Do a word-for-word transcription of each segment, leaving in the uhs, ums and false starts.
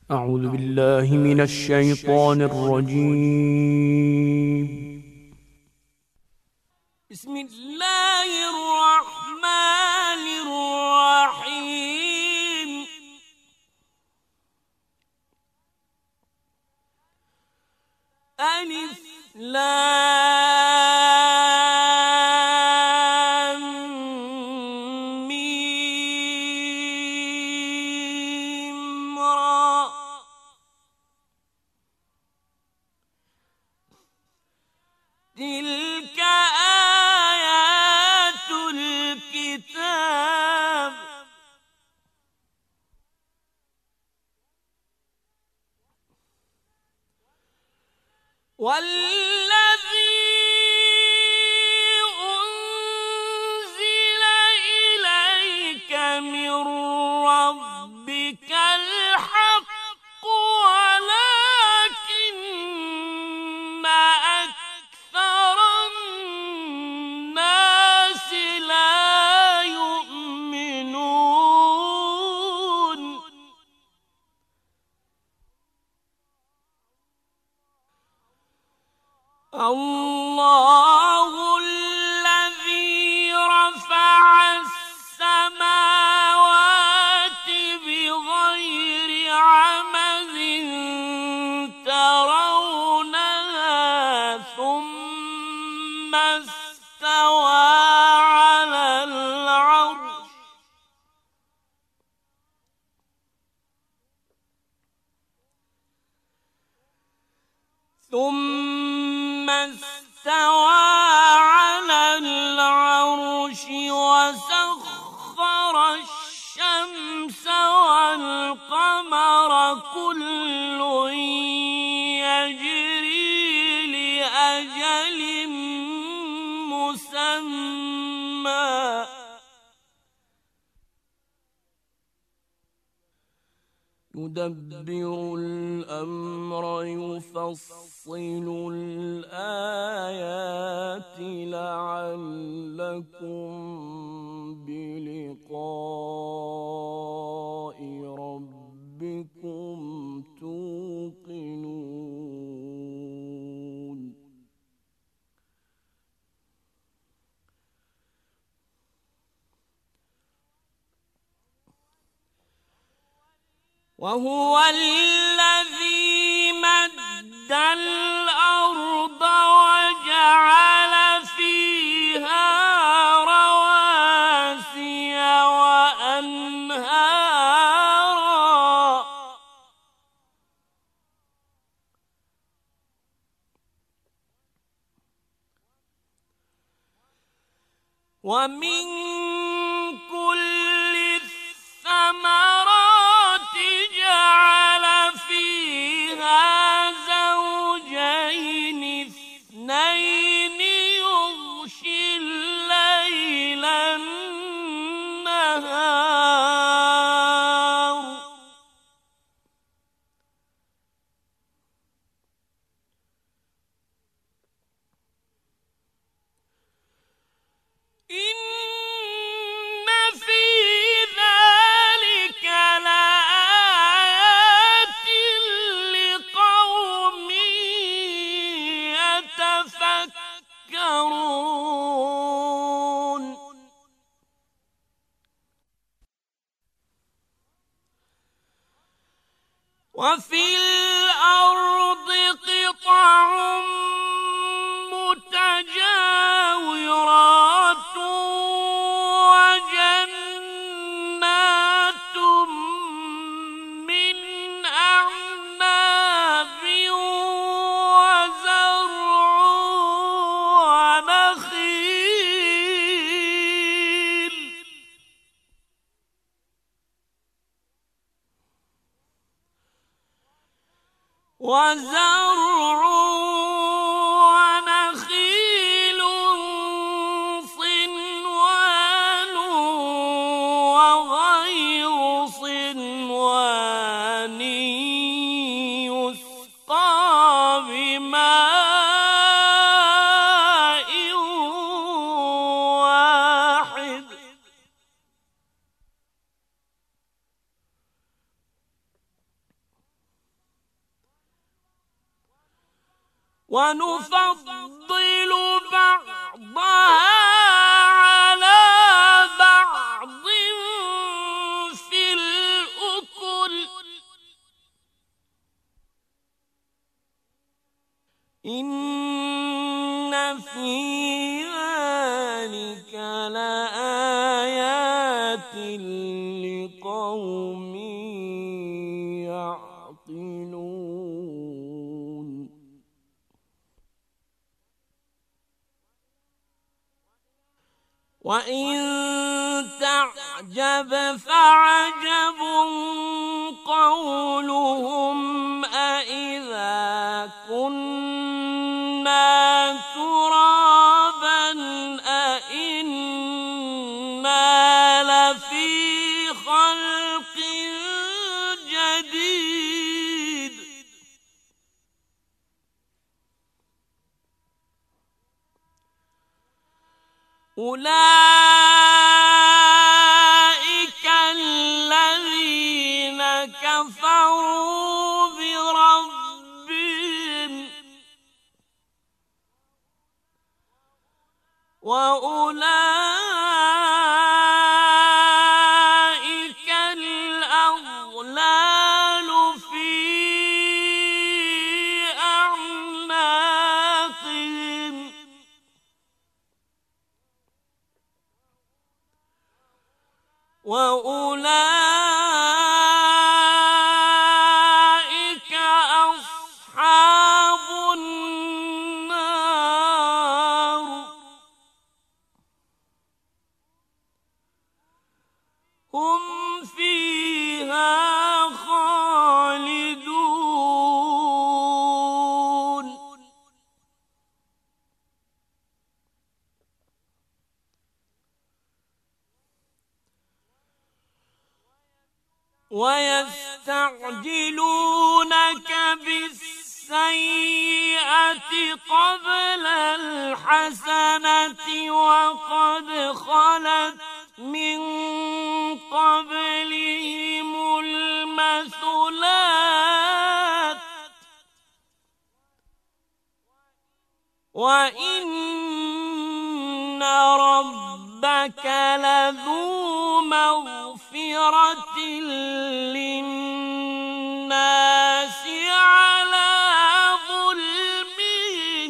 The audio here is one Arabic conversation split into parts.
أعوذ بالله من الشيطان الرجيم. بسم الله الرحمن الرحيم. ألف لام ميم را. تلك آيات الكتاب. والذي أنزل إليك من ربك الحق ولكن أكثر الناس لا يؤمنون. الله الذي رفع السماوات بغير عمد ترونها ثم استوى على العرش. ثم استوى على العرش وسخر الشمس والقمر كل يجري لأجل مسمى. يدبر الأمر يفصل الآيات لعلكم بلقاء ربكم توقنون. وهو الذي مد الأرض وجعل فيها رواسي وأنهارا ومن كل الثمرات جعل فيها زوجين اثنين يغشي الليل النهار إن في ذلك لآيات لقوم يتفكرون. وفي الأرض قطع متجاورات وجنات من أعناب وزرع ونخيل وزرع ونخيل صنوان وغير صنوان يسقى بماء واحد. ونفضل بعضها على بعض في الأكل إن في ذلك لآيات لقوم يعقلون. وإن تعجب فعجب قولهم أإذا كنا ترابا أإنا لفي خلق جديد أولئك الذين كفروا بربهم وأولئك الأغلال في أعناقهم وأولئك أصحاب النار هم فيها خالدون. ويستعجلونك بالسيئة قبل الحسنة وقد خلت من قبلهم المثلات وإن ربك لذو مغفرة للناس على ظلمهم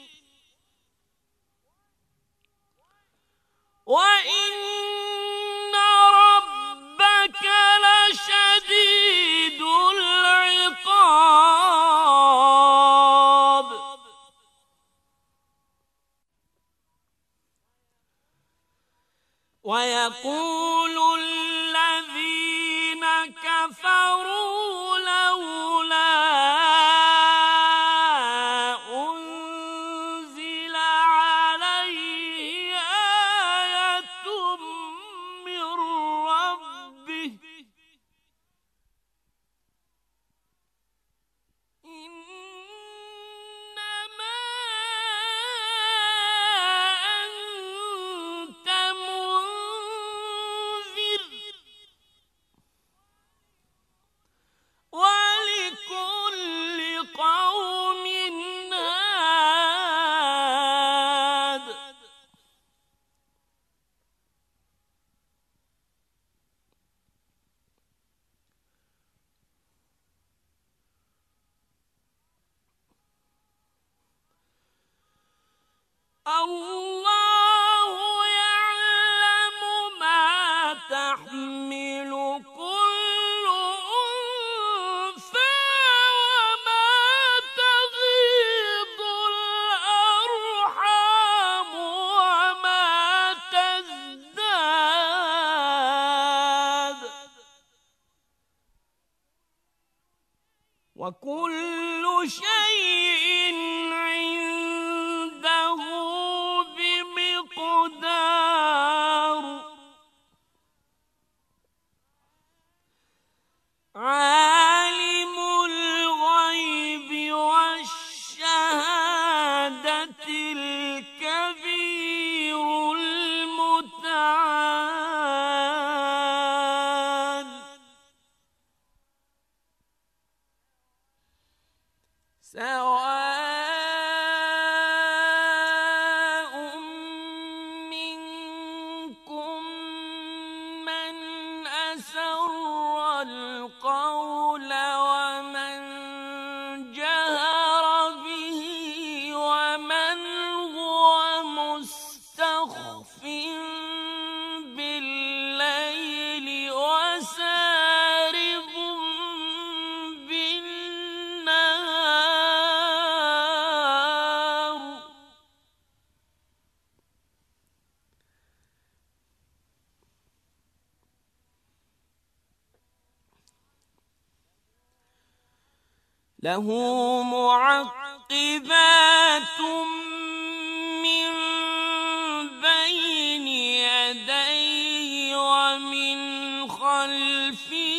وإن ربك لشديد العقاب. ويقول الذين كفروا لولا أنزل عليه آية من ربه إنما أنت منذر ولكل قوم هاد. الله يعلم ما تحمل كل أنثى وما تغيض الأرحام وما تزداد وكل شيء عنده بمقدار. عالم الغيب والشهادة الكبير المتعال. سواء له معقبات من بين يديه ومن خلفه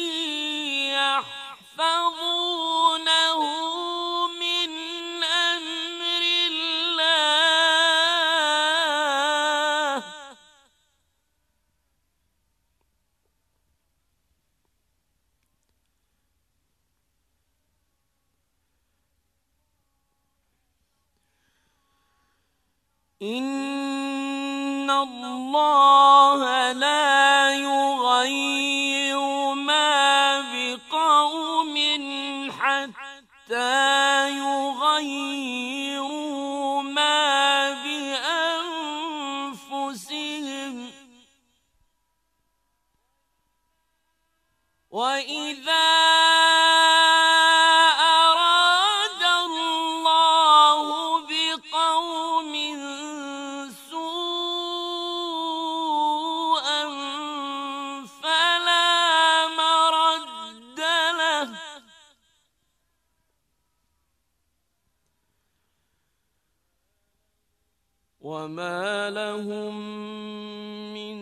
يحفظونه من أمر الله إن الله لا يغير ما بقوم حتى يغيروا ما بأنفسهم وإذا أراد الله بقوم سوءا فلا مرد له وما لهم من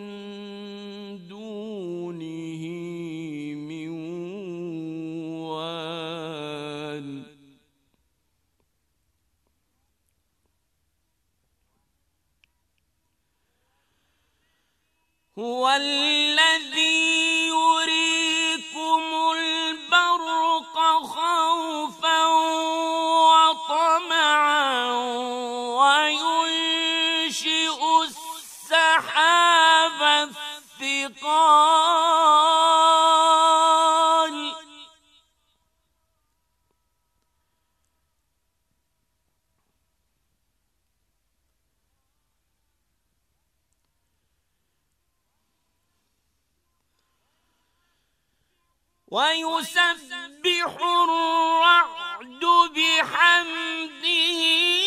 دونه من وال هو الذي يريكم البرق خوفا وطمعا وينشئ السحاب الثقال ويسبح الرعد بحمده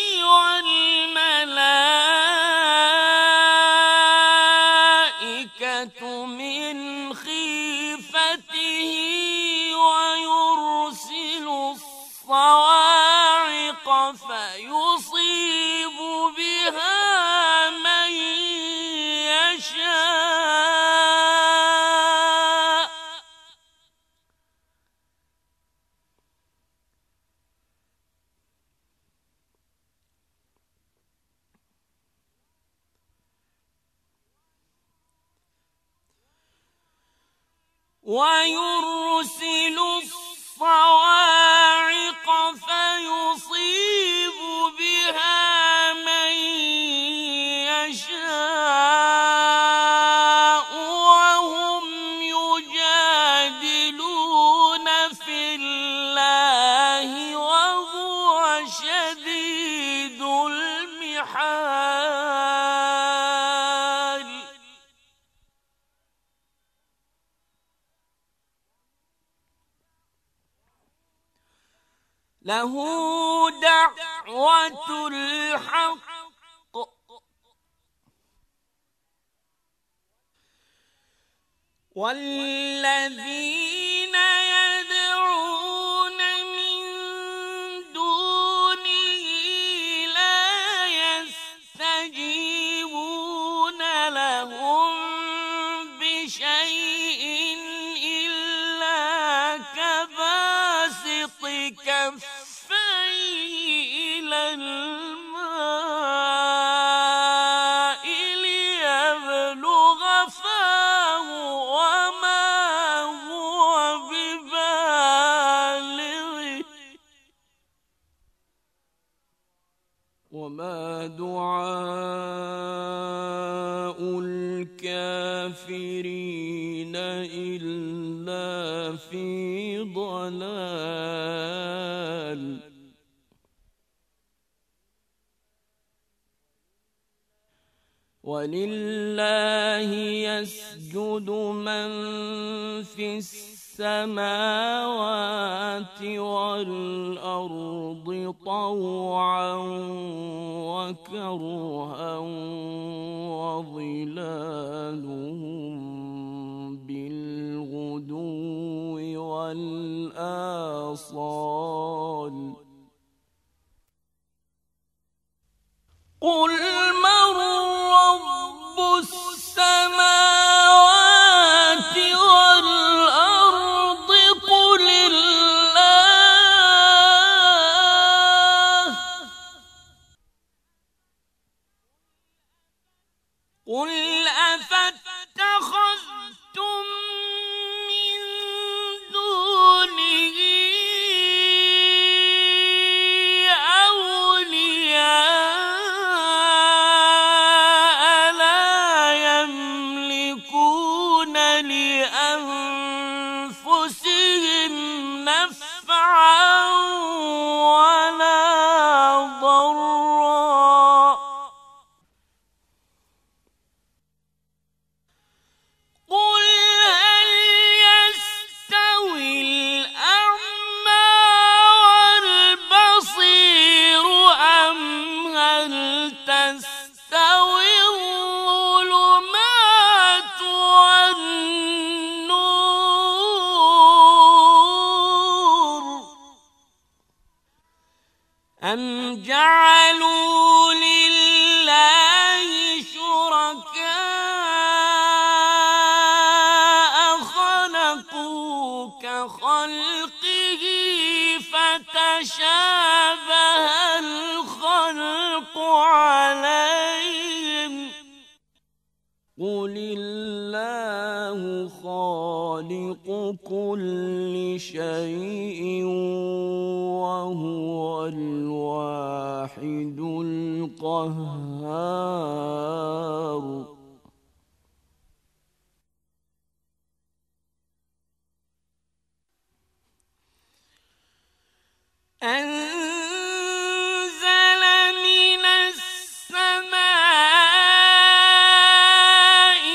والملائكة من خيفته ويرسل الصواعق فيصيب بها من يشاء ويرسل الصواعق فيصيب بها من يشاء وهم يجادلون في الله وهو شديد المحال له دعوة الحق والذين يدعون من دونه لا يستجيبون لهم بشيء إلا كباسط كفيه إلى الماء ليبلغ فاه وما هو ببالغه وما دعاء الكافرين إلا في ضلال ولله يسجد من في السماوات والأرض طوعا وكرها وظلالهم بالغدو والآصال قل من رب السماوات والأرض قل الله قل أفاتخذتم من دونه أولياء لا يملكون لأنفسهم نفعا ولا ضرا قل هل يستوي الأعمى والبصير أم هل تستوي الظلمات والنور أم جعلوا لله شركاء خلقوا كخلقه فتشابه الخلق عليهم قل الله خالق كل شيء وهو الواحد القهار أنزل من السماء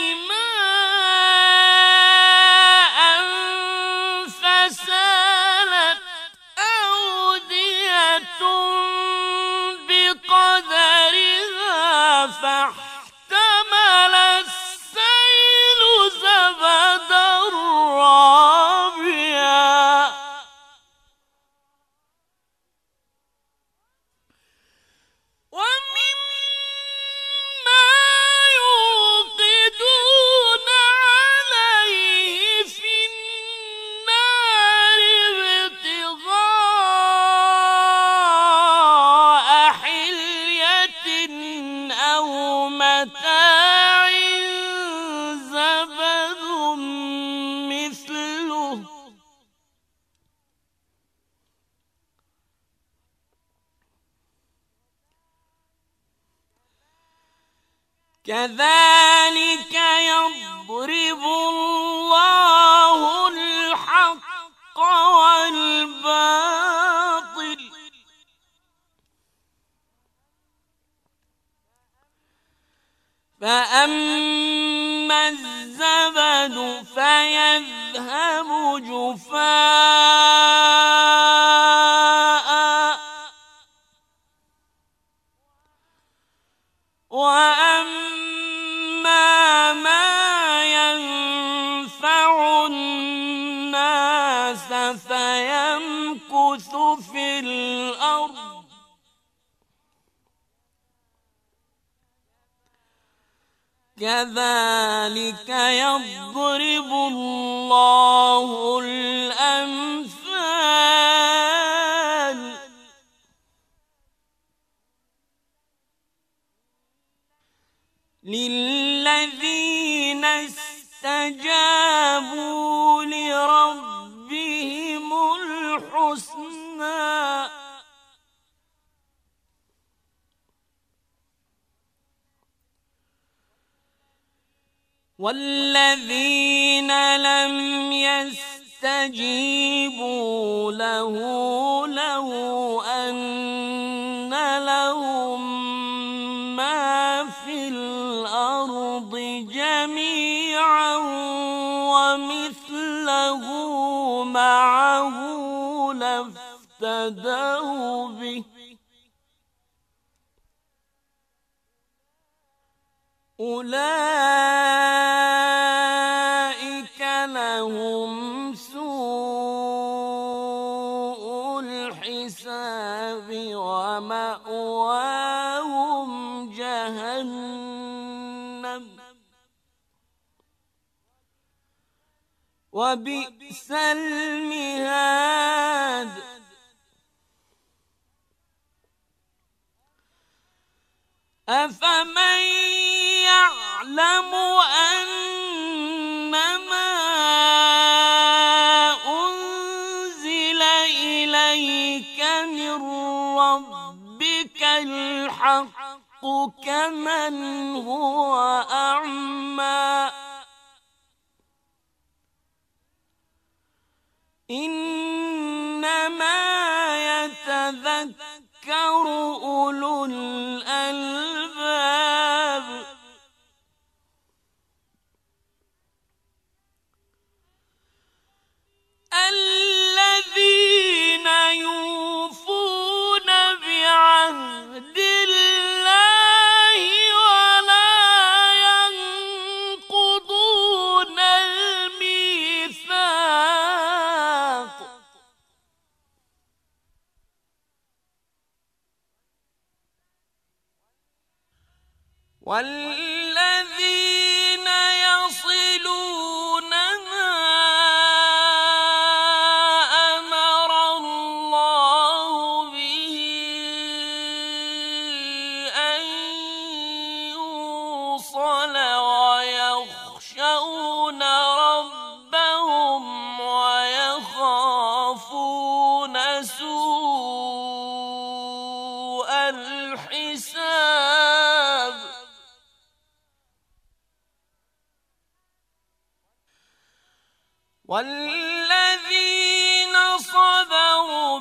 ماء فسالت أودية بقدرها فاحتمل السيل زبدا رابيا ومما يوقدون عليه في النار ابتغاء حلية أو متاع زبد مثله كذلك يضرب الله الحق والباطل فأما الزبد فيذهب جفاء وأما ما ينفع الناس فيمكث في الأرض كذلك يضرب الله الأمثال للذين استجابوا لربهم الحسنى والذين لم يستجيبوا له لو أن لهم ما في الأرض جميعا ومثله معه لافتدوا به أولئك لهم سوء الحساب ومأواهم جهنم وبئس المهاد أفمن يعلم أنما أنزل إليك من ربك الحق كمن هو أعمى إنما يتذكر أولو الألباب الذين يوفون بعهد الله ولا ينقضون الميثاق والذين يصلون ما أمر الله به أن يوصل ويخشون ربهم ويخافون سوء الحساب والذين صبروا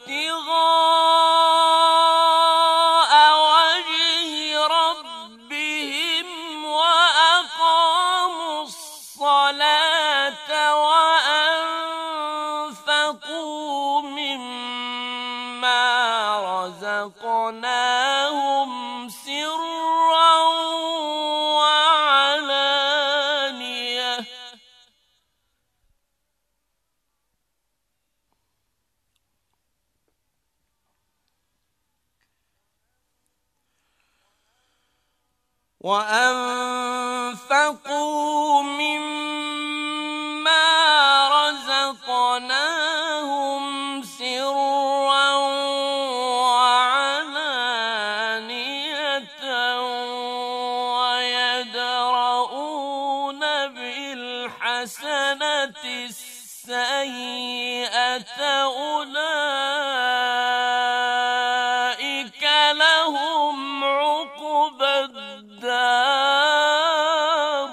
ابتغاء وجه ربهم وأقاموا الصلاة وأنفقوا مما رزقناهم سرا وعلانية وأنفقوا مما رزقناهم سرا وعلانية ويدرؤون بالحسنة السيئة أولئك لهم عقبى الدار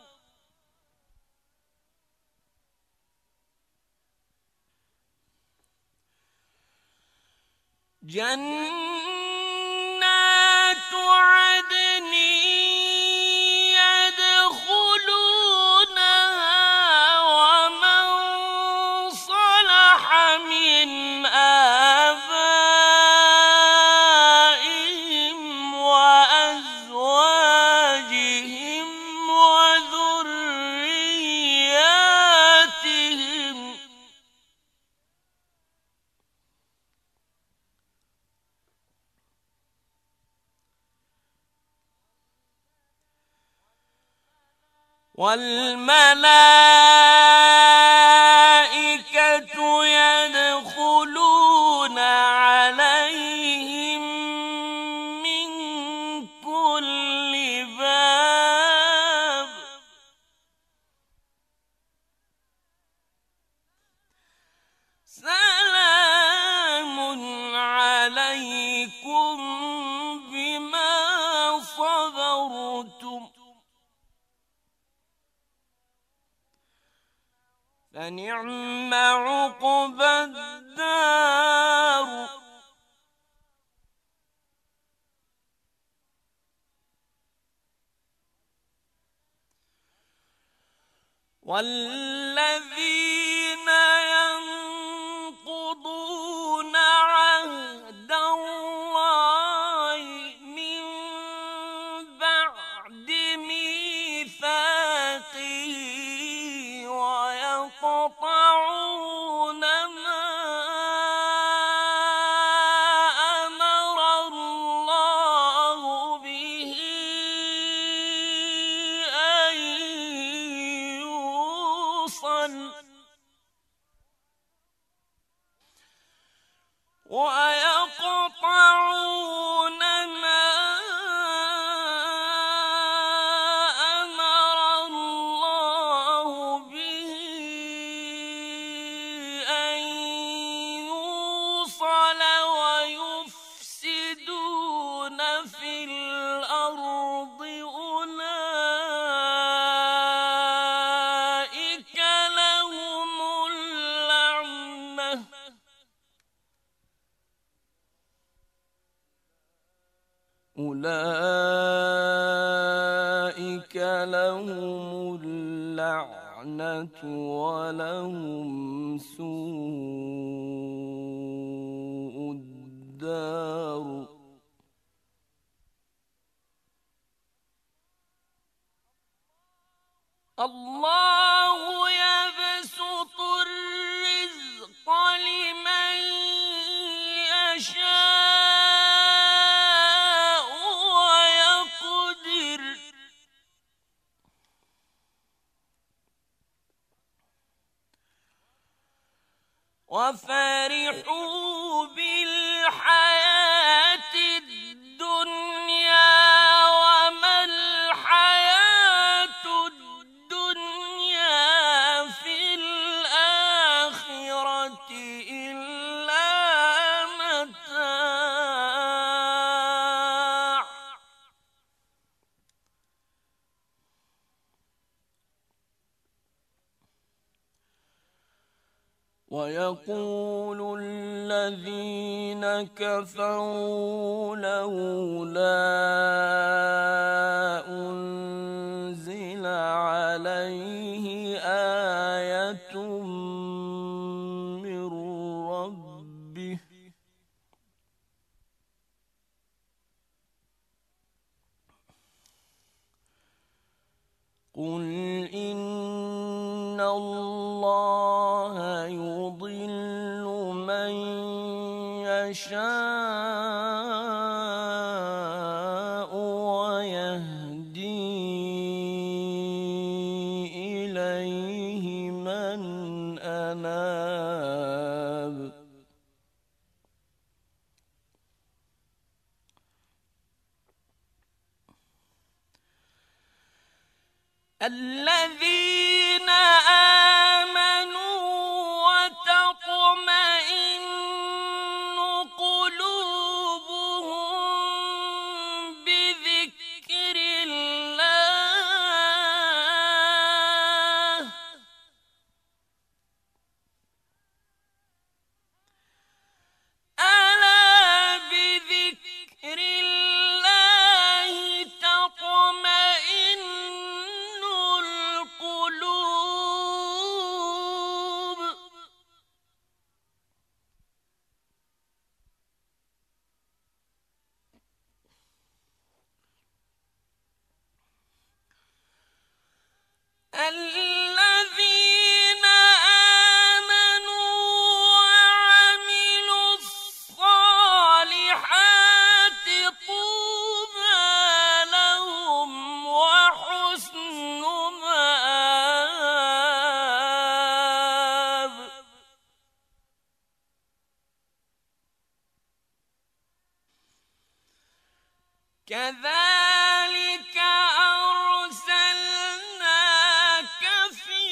جنات عدن يدخلونها ومن صلح من آبائهم وأزواجهم وذرياتهم والملائكة يدخلون عليهم من كل باب سلام عليكم بما صبرتم فنعم عقبى الدار والذين ينقضون عهد الله من بعد ميثاقه ويقطعون ما ويقطعون ما أمر الله به أن يوصل ويفسدون في الأرض أولئك لهم اللعنة أولئك لهم اللعنة ولهم سوء الدار. الله يبسط الرزق لمن يشاء ويقدر وفرحوا بالحياة الدنيا وما الحياة الدنيا في الآخرة إلا متاع. ويقول الذين كفروا لولا أنزل عليه آية من ربه قل إن الله يضل من يشاء ويهدي إليه من أناب. الذين آمنوا وتطمئن قلوبهم بذكر الله ألا بذكر الله تطمئن القلوب. الذين آمنوا وعملوا الصالحات طوبى لهم وحسن مآب. كذلك أرسلناك في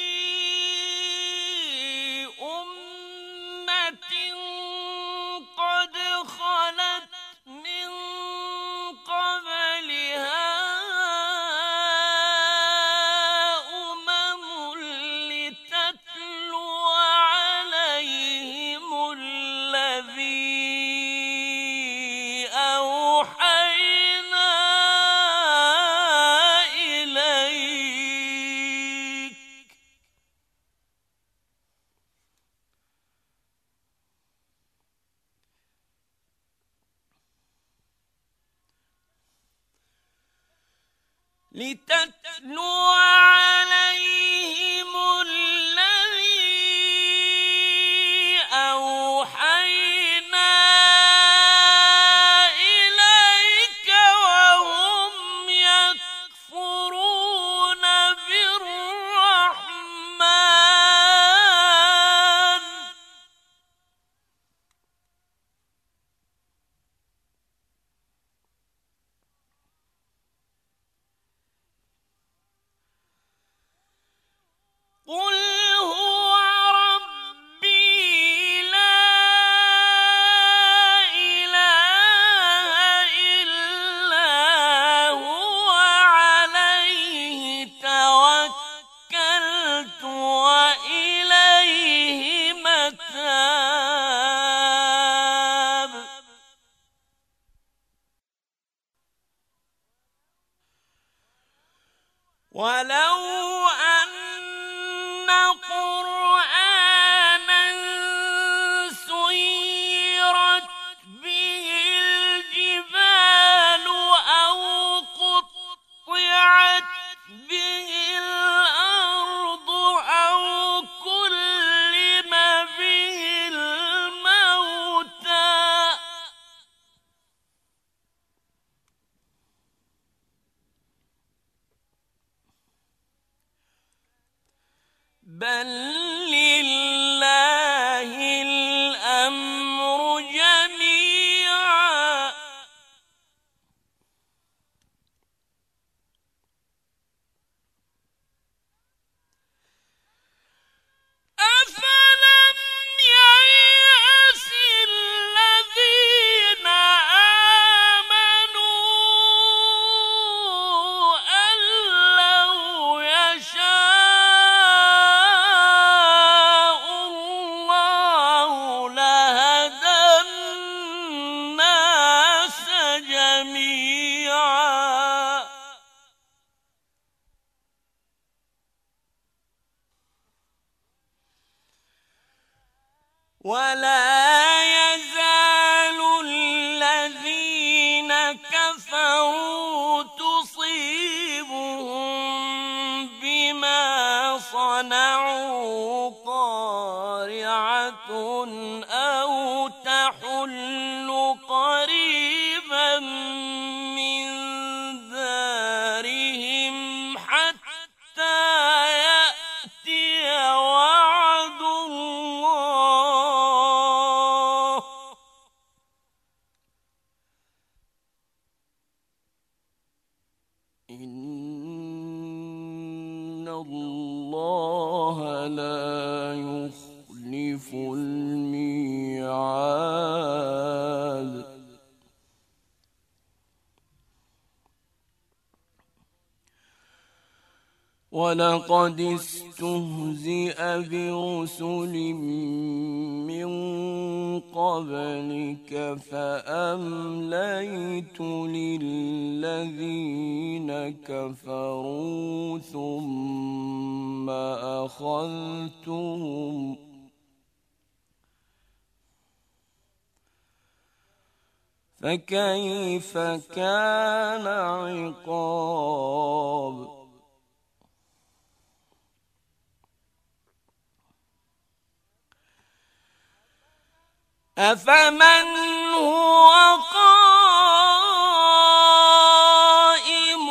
أمة قد خلت من قبلها أمم لتتلو عليهم الذي أوحينا إليك. لتتلو عليهم الذي أوحينا إليك وهم يكفرون بالرحمن ولو أن قرآنا سيرت به الجبال أو قطعت به الأرض أو كلم به الموتى بل لله الأمر جميعا أفلم ييأس الذين آمنوا أن لو يشاء الله لهدى الناس جميعا ولا يزال الذين كفروا تصيبهم بما صنعوا قارعة أو تحل قريبا من دارهم حتى يأتي وعد الله إن الله لا يخلف الميعاد ولقد استهزئ برسل من قبلك فأمليت للذين كفروا ثم أخذتهم فكيف كان عقاب أفمن هو قائم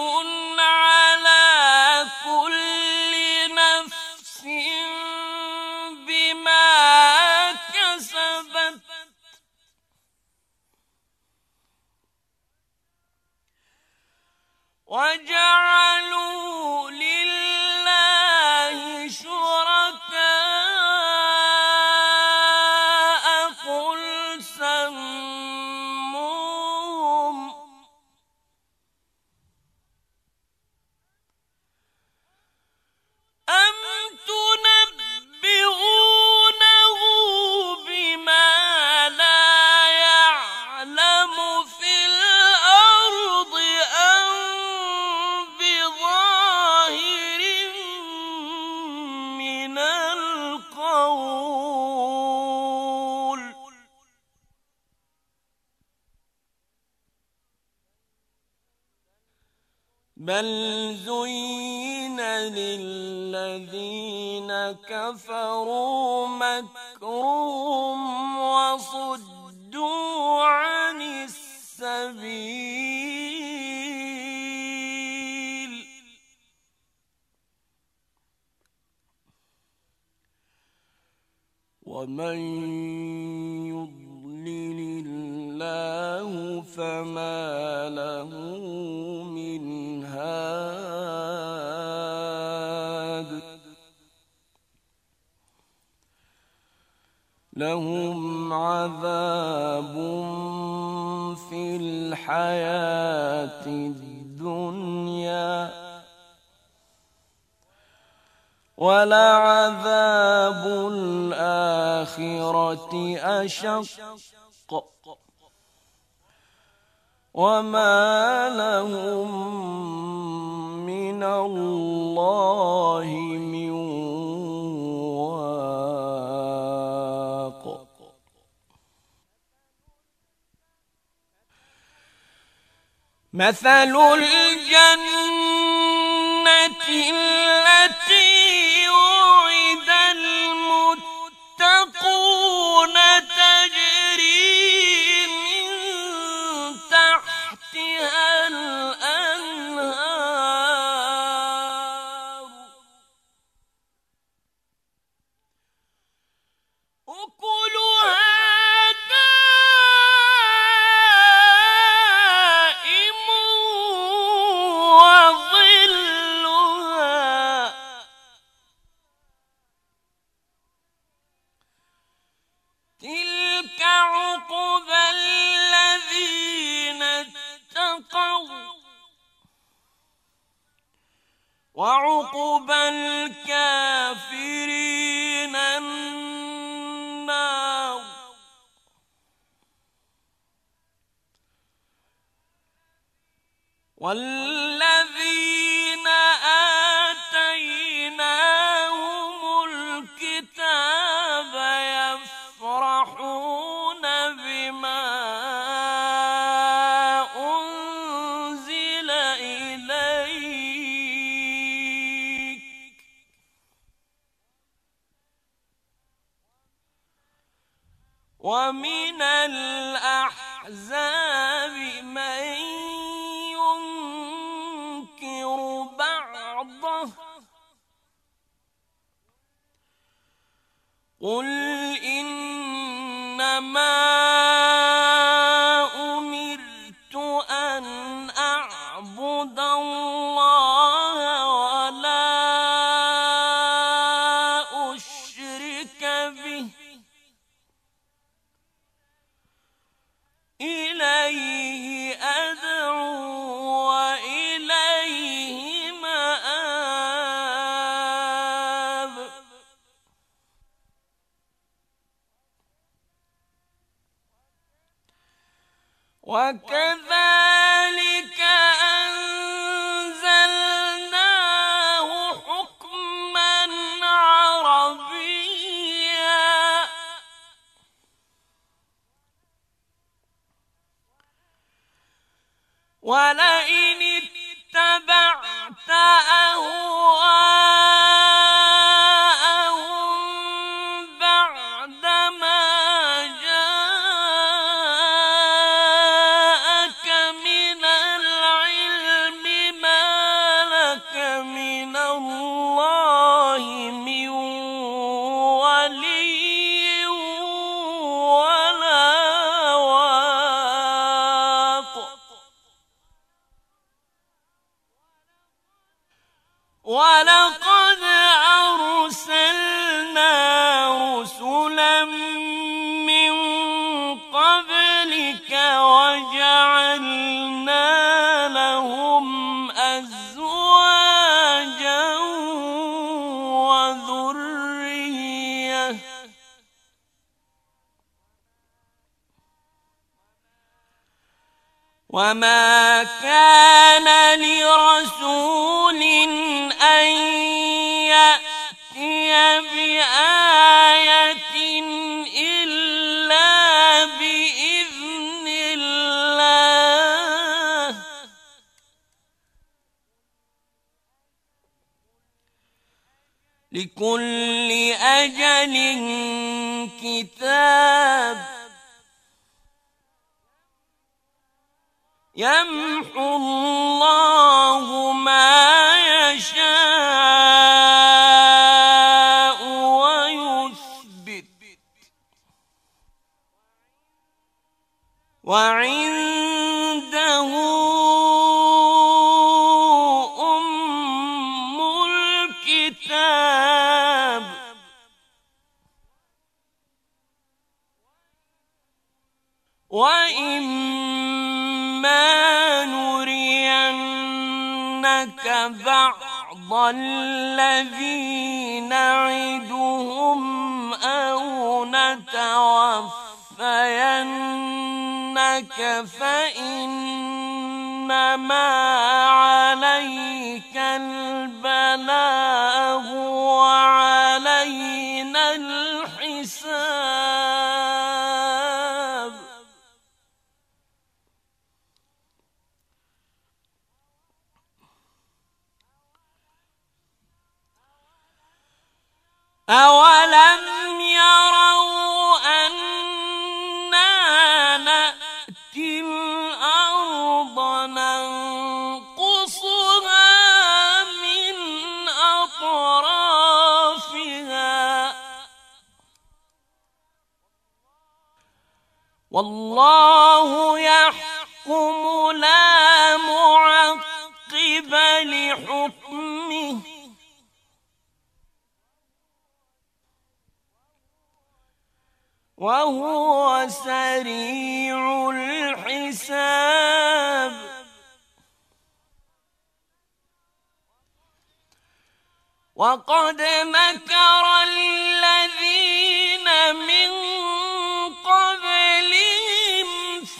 على كل نفس بما كسبت وجعلوا لله شركاء قل سموهم أم تنبئونه بما لا يعلم في الأرض أم بظاهر من القول بل زين للذين كفروا مكرهم وصدوا عن السبيل ومن يضلل الله فما له من هاد لهم عذاب في الحياة الدنيا ولعذاب الآخرة أشق وما لهم من الله من واق. مثل الجنة التي وعد المتقون تجري من تحتها الأنهار أكلها دائم وظلها تلك عقبى الذين اتقوا وعقبى الكافرين النار. والذين آتيناهم الكتاب يفرحون بما أنزل إليك ومن الأحزاب من ينكر بعضه قل إنما أمرت أن أعبد الله ولا أشرك به إليه أدعو وإليه مآب. وكذلك أنزلناه حكما عربيا ولئن اتبعت أهواءهم بعدما جاءك من العلم ما لك من الله من ولي ولا واق. ولقد أرسلنا رسلا من قبلك وجعلنا لهم أزواجا وذرية وما كان لرسول أن يأتي بآية إلا بإذن الله لكل أجل كتاب يمحو الله ما يشاء ويثبت وعنده أم الكتاب وإما نرينك بعض الذي نعدهم أو نتوفينك فإنما عليك البلاغ وعلينا الحساب. أولم يروا أنا نأتي الأرض ننقصها من أطرافها والله يحكم لا معقب لحكمه وهو سريع الحساب. وقد مكر الذين من قبلهم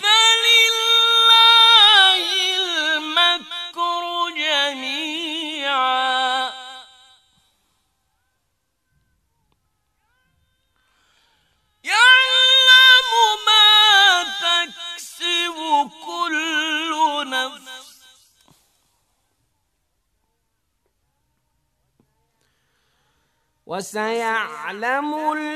فلله المكر جميعا يعلم ما تكسب كل نفس وسيعلم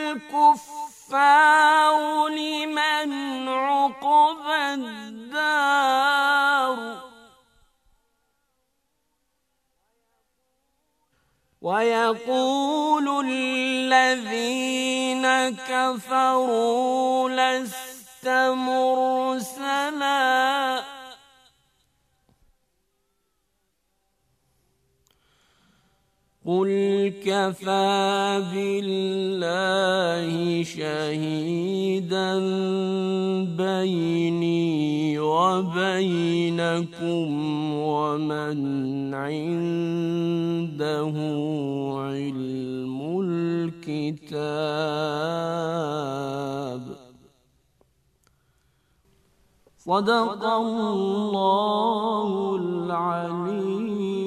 الكفار لمن عقبى الدار ويقول الذين كفروا لست مرسلا قل كفى بالله شهيدا بيني وبينكم ومن عنده علم الكتاب. صدق الله العليم.